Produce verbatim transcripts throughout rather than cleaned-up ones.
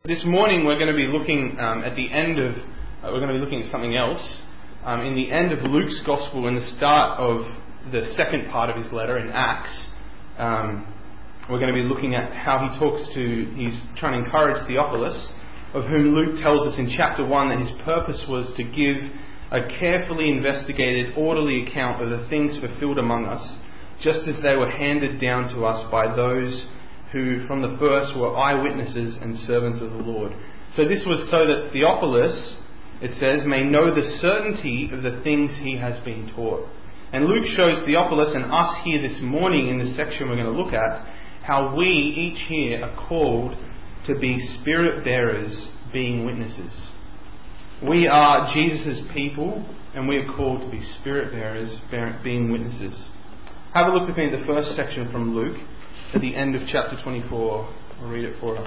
This morning we're going to be looking um, at the end of, uh, we're going to be looking at something else. Um, in the end of Luke's Gospel, in the start of the second part of his letter in Acts, um, we're going to be looking at how he talks to, he's trying to encourage Theophilus, of whom Luke tells us in chapter one that his purpose was to give a carefully investigated, orderly account of the things fulfilled among us, just as they were handed down to us by those who from the first were eyewitnesses and servants of the Lord. So this was so that Theophilus, it says, may know the certainty of the things he has been taught. And Luke shows Theophilus and us here this morning in this section we're going to look at, how we each here are called to be spirit bearers, being witnesses. We are Jesus' people, and we are called to be spirit bearers, being witnesses. Have a look with me at the first section from Luke, at the end of chapter twenty-four. I'll read it for us.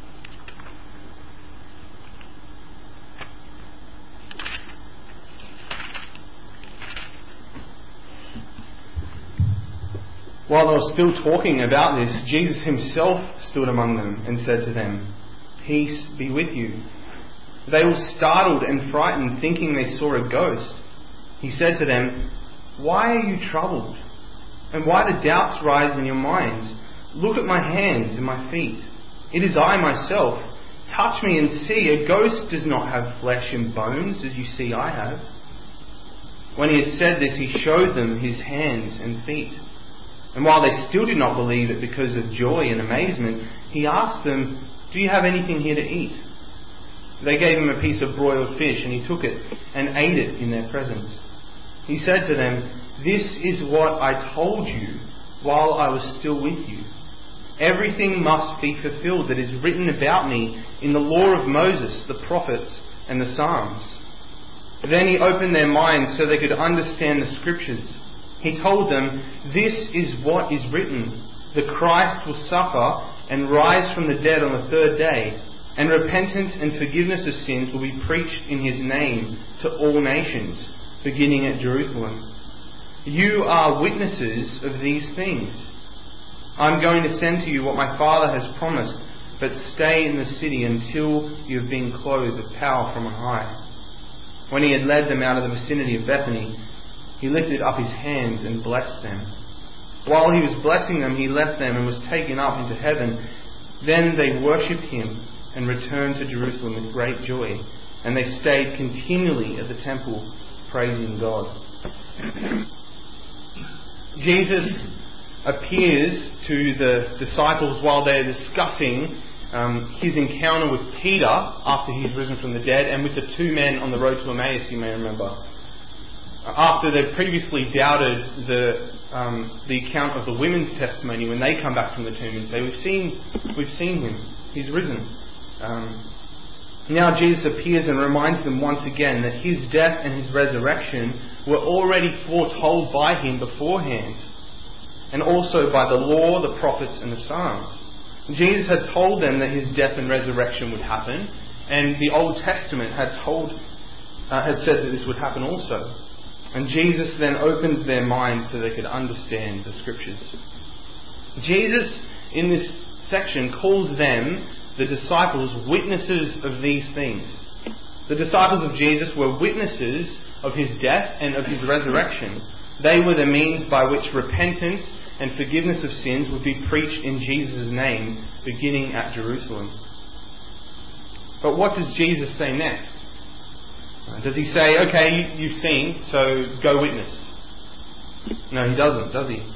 While they were still talking about this, Jesus himself stood among them and said to them, "Peace be with you." They were startled and frightened, thinking they saw a ghost. He said to them, "Why are you troubled? And why do doubts rise in your minds? Look at my hands and my feet. It is I myself. Touch me and see. A ghost does not have flesh and bones, as you see I have." When he had said this, he showed them his hands and feet. And while they still did not believe it because of joy and amazement, he asked them, "Do you have anything here to eat?" They gave him a piece of broiled fish, and he took it and ate it in their presence. He said to them, "This is what I told you while I was still with you. Everything must be fulfilled that is written about me in the law of Moses, the prophets, and the Psalms." Then he opened their minds so they could understand the scriptures. He told them, "This is what is written. The Christ will suffer and rise from the dead on the third day, and repentance and forgiveness of sins will be preached in his name to all nations, beginning at Jerusalem. You are witnesses of these things. I'm going to send to you what my Father has promised, but stay in the city until you have been clothed with power from on high." When he had led them out of the vicinity of Bethany, he lifted up his hands and blessed them. While he was blessing them, he left them and was taken up into heaven. Then they worshipped him and returned to Jerusalem with great joy, and they stayed continually at the temple, praising God. Jesus appears to the disciples while they're discussing um, his encounter with Peter after he's risen from the dead, and with the two men on the road to Emmaus, you may remember. After they've previously doubted the um, the account of the women's testimony when they come back from the tomb and say, "We've seen, we've seen him. He's risen." Um, now Jesus appears and reminds them once again that his death and his resurrection were already foretold by him beforehand, and also by the law, the prophets, and the Psalms. Jesus had told them that his death and resurrection would happen, and the Old Testament had told, uh, had said that this would happen also. And Jesus then opened their minds so they could understand the scriptures. Jesus, in this section, calls them, the disciples, witnesses of these things. The disciples of Jesus were witnesses of his death and of his resurrection. They were the means by which repentance and forgiveness of sins would be preached in Jesus' name, beginning at Jerusalem. But what does Jesus say next? Does he say, "Okay, you've seen, so go witness"? No, he doesn't, does he?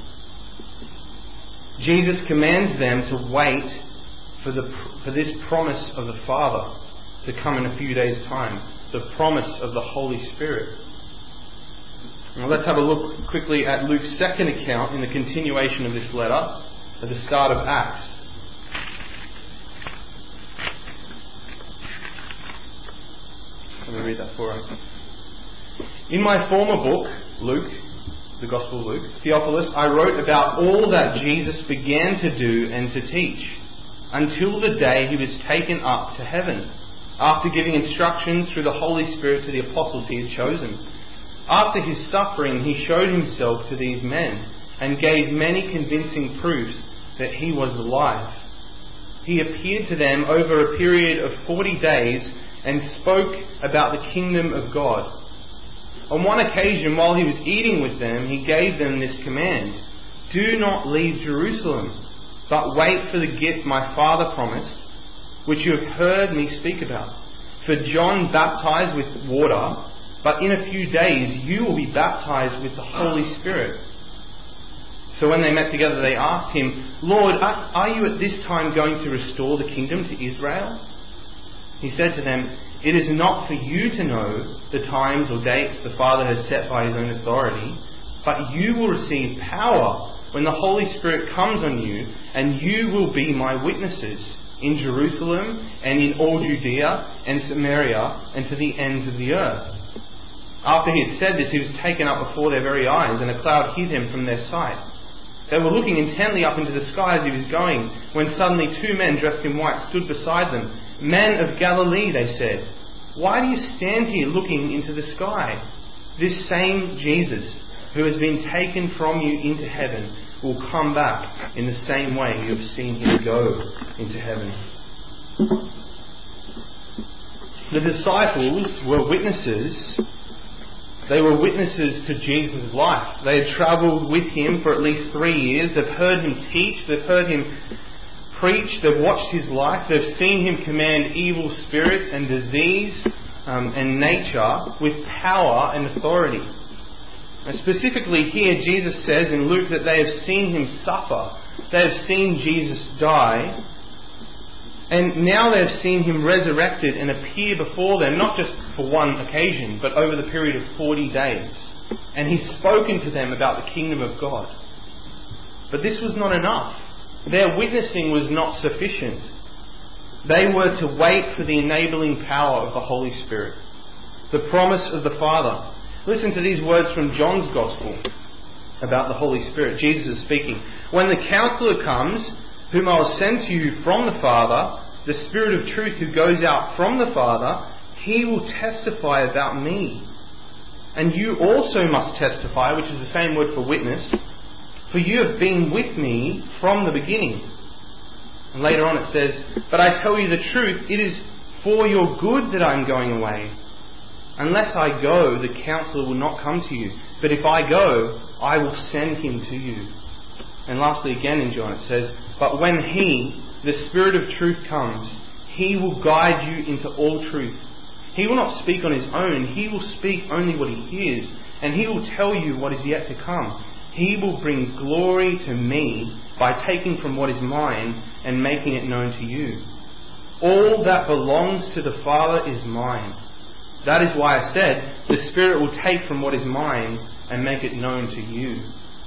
Jesus commands them to wait for the for this promise of the Father to come in a few days' time, the promise of the Holy Spirit. Now let's have a look quickly at Luke's second account in the continuation of this letter, at the start of Acts. Let me read that for us. "In my former book, Luke, the Gospel of Luke, Theophilus, I wrote about all that Jesus began to do and to teach, until the day he was taken up to heaven, after giving instructions through the Holy Spirit to the apostles he had chosen. After his suffering, he showed himself to these men, and gave many convincing proofs that he was alive. he appeared to them over a period of forty days and spoke about the kingdom of God. On one occasion, while he was eating with them, he gave them this command: "Do not leave Jerusalem, but wait for the gift my Father promised, which you have heard me speak about. For John baptized with water, but in a few days you will be baptized with the Holy Spirit." So when they met together, they asked him, "Lord, are, are you at this time going to restore the kingdom to Israel?" He said to them, "It is not for you to know the times or dates the Father has set by his own authority, but you will receive power when the Holy Spirit comes on you, and you will be my witnesses in Jerusalem and in all Judea and Samaria and to the ends of the earth." After he had said this, he was taken up before their very eyes, and a cloud hid him from their sight. They were looking intently up into the sky as he was going, when suddenly two men dressed in white stood beside them. "Men of Galilee," they said, "why do you stand here looking into the sky? This same Jesus, who has been taken from you into heaven, will come back in the same way you have seen him go into heaven." The disciples were witnesses. They were witnesses to Jesus' life. They had travelled with him for at least three years. They've heard him teach. They've heard him preach. They've watched his life. They've seen him command evil spirits and disease um, and nature with power and authority. And specifically here, Jesus says in Luke that they have seen him suffer. They have seen Jesus die. And now they have seen him resurrected and appear before them, not just for one occasion, but over the period of forty days. And he's spoken to them about the kingdom of God. But this was not enough. Their witnessing was not sufficient. They were to wait for the enabling power of the Holy Spirit, the promise of the Father. Listen to these words from John's Gospel about the Holy Spirit. Jesus is speaking. "When the Counselor comes, whom I will send to you from the Father, the Spirit of truth who goes out from the Father, he will testify about me. And you also must testify," which is the same word for witness, "for you have been with me from the beginning." And later on it says, "But I tell you the truth, it is for your good that I am going away. Unless I go, the Counselor will not come to you. But if I go, I will send him to you." And lastly again in John it says, "But when he, the Spirit of truth, comes, he will guide you into all truth. He will not speak on his own. He will speak only what he hears. And he will tell you what is yet to come. He will bring glory to me by taking from what is mine and making it known to you. All that belongs to the Father is mine. That is why I said, the Spirit will take from what is mine and make it known to you."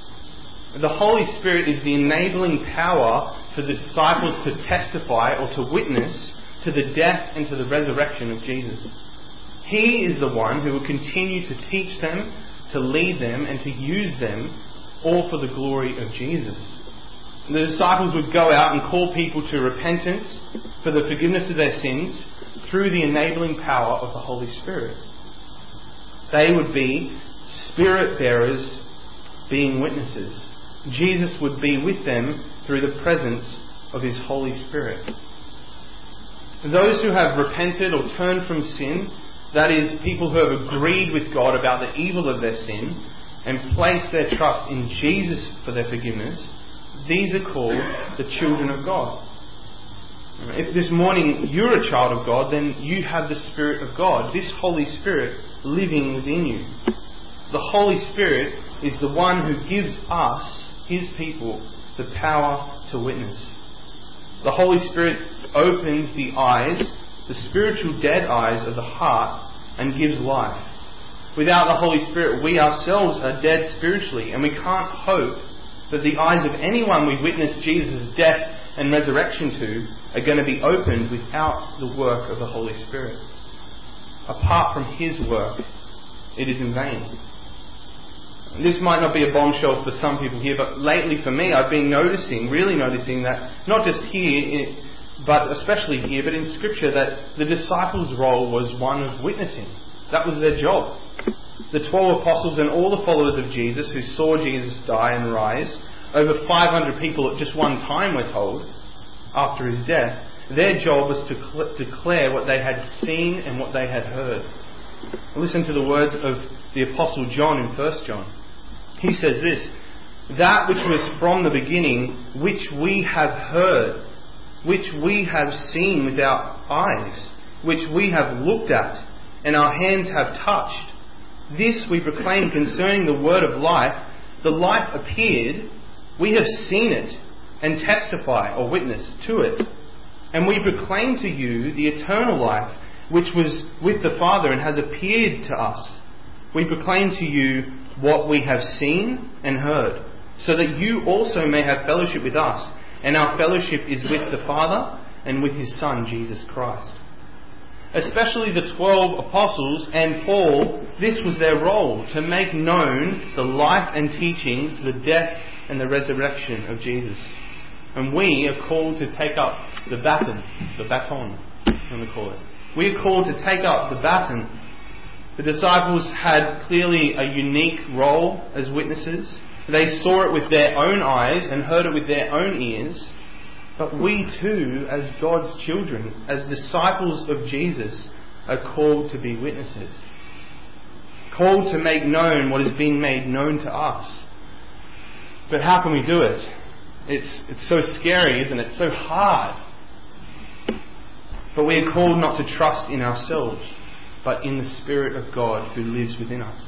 The Holy Spirit is the enabling power for the disciples to testify or to witness to the death and to the resurrection of Jesus. He is the one who will continue to teach them, to lead them, and to use them, all for the glory of Jesus. The disciples would go out and call people to repentance for the forgiveness of their sins through the enabling power of the Holy Spirit. They would be Spirit bearers being witnesses. Jesus would be with them through the presence of his Holy Spirit. Those who have repented or turned from sin, that is, people who have agreed with God about the evil of their sin and placed their trust in Jesus for their forgiveness, these are called the children of God. If this morning you're a child of God, then you have the Spirit of God, this Holy Spirit living within you. The Holy Spirit is the one who gives us, his people, the power to witness. The Holy Spirit opens the eyes, the spiritual dead eyes of the heart, and gives life. Without the Holy Spirit, we ourselves are dead spiritually, and we can't hope that the eyes of anyone we witness Jesus' death and resurrection to are going to be opened without the work of the Holy Spirit. Apart from his work, it is in vain. This might not be a bombshell for some people here, but lately for me, I've been noticing, really noticing that, not just here, but especially here, but in Scripture, that the disciples' role was one of witnessing. That was their job. The twelve apostles and all the followers of Jesus who saw Jesus die and rise, over five hundred people at just one time, we're told, after his death, their job was to cl- declare what they had seen and what they had heard. Listen to the words of the Apostle John in First John. He says this, "That which was from the beginning, which we have heard, which we have seen with our eyes, which we have looked at, and our hands have touched, this we proclaim concerning the word of life. The life appeared, we have seen it, and testify or witness to it. And we proclaim to you the eternal life, which was with the Father and has appeared to us. We proclaim to you what we have seen and heard, so that you also may have fellowship with us. And our fellowship is with the Father and with His Son, Jesus Christ." Especially the twelve apostles and Paul, this was their role, to make known the life and teachings, the death and the resurrection of Jesus. And we are called to take up the baton, the baton, I'm going to call it. We are called to take up the baton. The disciples had clearly a unique role as witnesses. They saw it with their own eyes and heard it with their own ears. But we too, as God's children, as disciples of Jesus, are called to be witnesses. Called to make known what is being made known to us. But how can we do it? It's, it's so scary, isn't it? It's so hard. But we are called not to trust in ourselves, but in the Spirit of God who lives within us.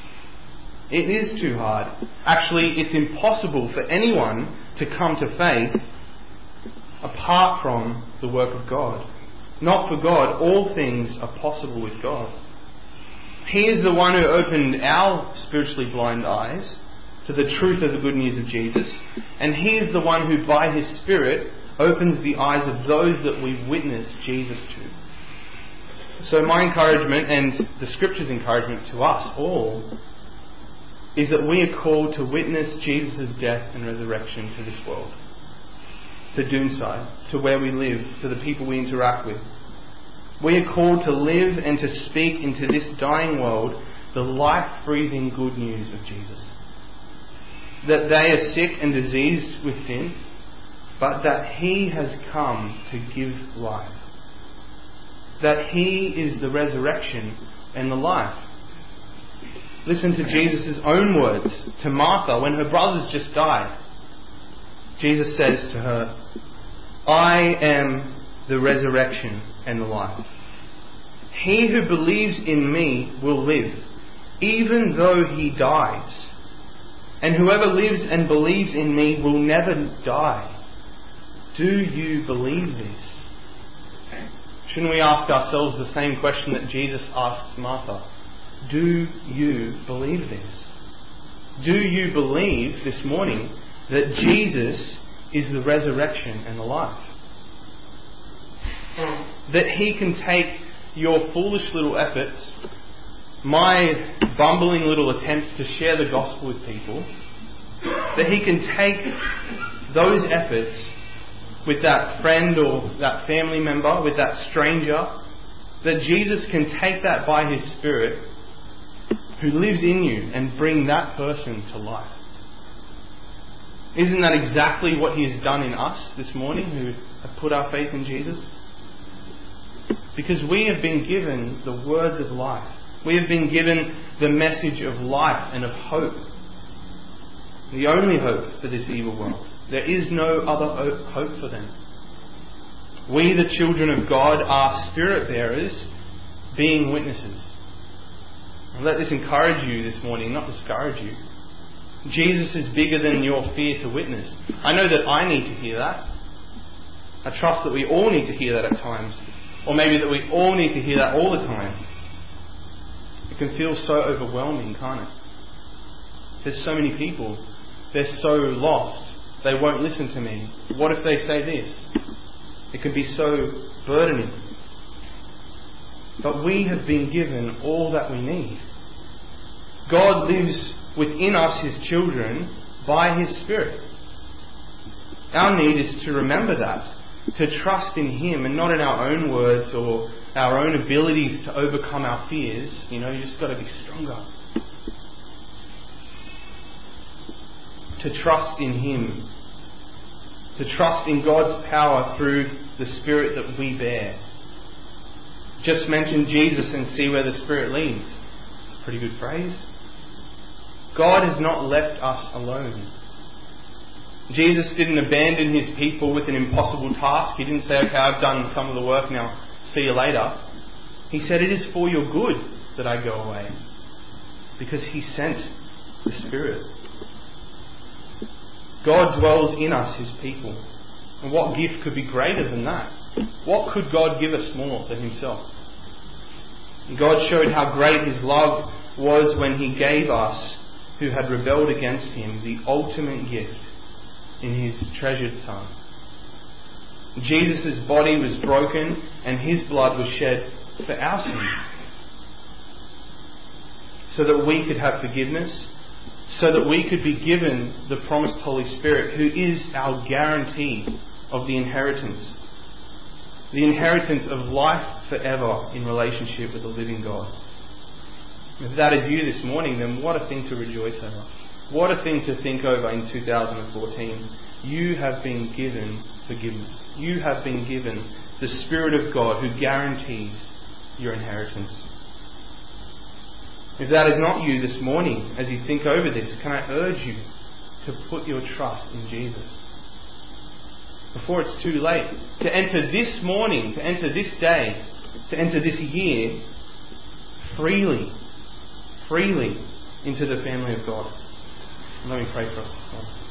It is too hard. Actually, it's impossible for anyone to come to faith apart from the work of God. Not for God, all things are possible with God. He is the one who opened our spiritually blind eyes to the truth of the good news of Jesus, and He is the one who by His Spirit opens the eyes of those that we witness Jesus to. So my encouragement, and the Scripture's encouragement to us all, is that we are called to witness Jesus' death and resurrection to this world. To Doonside, to where we live, to the people we interact with. We are called to live and to speak into this dying world the life-breathing good news of Jesus. That they are sick and diseased with sin, but that He has come to give life. That He is the resurrection and the life. Listen to Jesus' own words to Martha when her brothers just died. Jesus says to her, "I am the resurrection and the life. He who believes in me will live, even though he dies. And whoever lives and believes in me will never die. Do you believe this?" Shouldn't we ask ourselves the same question that Jesus asked Martha? Do you believe this? Do you believe this morning that Jesus is the resurrection and the life? That He can take your foolish little efforts, my bumbling little attempts to share the gospel with people, that He can take those efforts with that friend or that family member, with that stranger, that Jesus can take that by His Spirit who lives in you and bring that person to life. Isn't that exactly what He has done in us this morning who have put our faith in Jesus? Because we have been given the words of life. We have been given the message of life and of hope. The only hope for this evil world. There is no other hope for them. We, the children of God, are spirit bearers, being witnesses. And let this encourage you this morning, not discourage you. Jesus is bigger than your fear to witness. I know that I need to hear that. I trust that we all need to hear that at times. Or maybe that we all need to hear that all the time. It can feel so overwhelming, can't it? There's so many people. They're so lost. They won't listen to me. What if they say this? It can be so burdening. But we have been given all that we need. God lives within us, His children, by His Spirit. Our need is to remember that. To trust in Him and not in our own words or our own abilities to overcome our fears. You know, you just got to be stronger. To trust in Him to trust in God's power through the Spirit that we bear. Just mention Jesus and see where the Spirit leads. It's a pretty good phrase. God has not left us alone. Jesus didn't abandon his people with an impossible task. He didn't say, okay, I've done some of the work now, see you later. He said, it is for your good that I go away. Because he sent the Spirit. God dwells in us, his people. And what gift could be greater than that? What could God give us more than himself? God showed how great his love was when he gave us, who had rebelled against him, the ultimate gift in his treasured Son. Jesus' body was broken and his blood was shed for our sins, so that we could have forgiveness, so that we could be given the promised Holy Spirit, who is our guarantee of the inheritance. The inheritance of life forever in relationship with the living God. If that is you this morning, then what a thing to rejoice over. What a thing to think over in two thousand fourteen. You have been given forgiveness. You have been given the Spirit of God who guarantees your inheritance. If that is not you this morning, as you think over this, can I urge you to put your trust in Jesus before it's too late, to enter this morning, to enter this day, to enter this year freely, freely into the family of God. Let me pray for us.